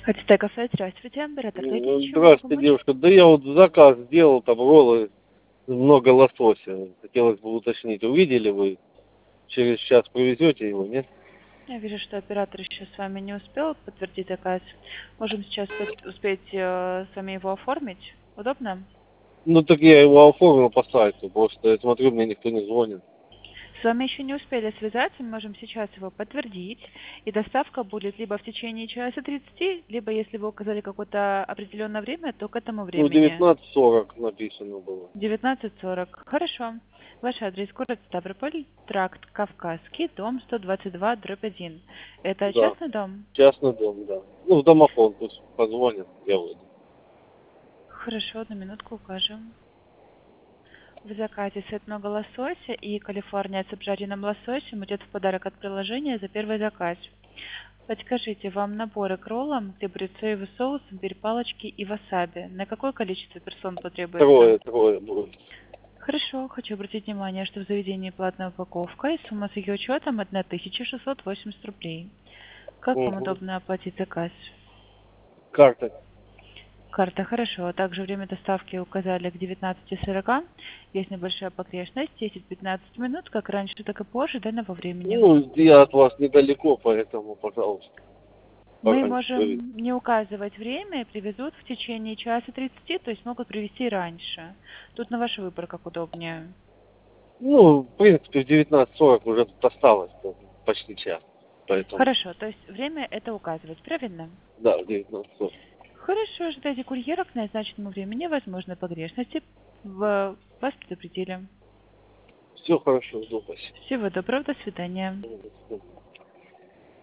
Хотите кафе? Здравствуйте, оператор Лидия, чем могу Здравствуйте, помочь? девушка. Да я вот заказ сделал, там роллы, много лосося. Хотелось бы уточнить, увидели вы? Через час привезете его, нет? Я вижу, что оператор еще с вами не успел подтвердить заказ. Можем сейчас успеть с вами его оформить. Удобно? Ну так я его оформил по сайту, просто я смотрю, мне никто не звонит. С вами еще не успели связаться, мы можем сейчас его подтвердить. И доставка будет либо в течение часа 30, либо если вы указали какое-то определенное время, то к этому Ну, времени. 19:40 написано было. 19:40. Хорошо. Ваш адрес город Ставрополь, тракт Кавказский, дом 122/1. Это Да, частный дом? частный дом, да. Ну, в домофон пусть позвонят, я выйду. Хорошо, одну минутку укажем. В заказе сет много лосося и Калифорния с обжаренным лососем идет в подарок от приложения за первый заказ. Подскажите, вам наборы к роллам, где будет соевый соус, имбирь, палочки и васаби. На какое количество персон потребуется? Трое будет. Хорошо, хочу обратить внимание, что в заведении платная упаковка и сумма с ее учетом 1680 рублей. Как вам Угу. удобно оплатить заказ? Карта. Карта, хорошо. Также время доставки указали к 19:40. Есть небольшая погрешность, 10-15 минут, как раньше, так и позже данного времени. Ну, я от вас недалеко, поэтому, пожалуйста, Мы пораньше привезите. можем не указывать время и привезут в течение часа 30, то есть могут привезти раньше. Тут на ваш выбор, как удобнее. Ну, в принципе, в 19:40 уже тут осталось почти час. Поэтому, Хорошо, то есть время это указывать, правильно? да, в 19:40. Хорошо, ожидайте курьера к назначенному времени, возможно, погрешности. Вас предупредили. Все хорошо, жду, спасибо. Всего доброго, до свидания. До свидания.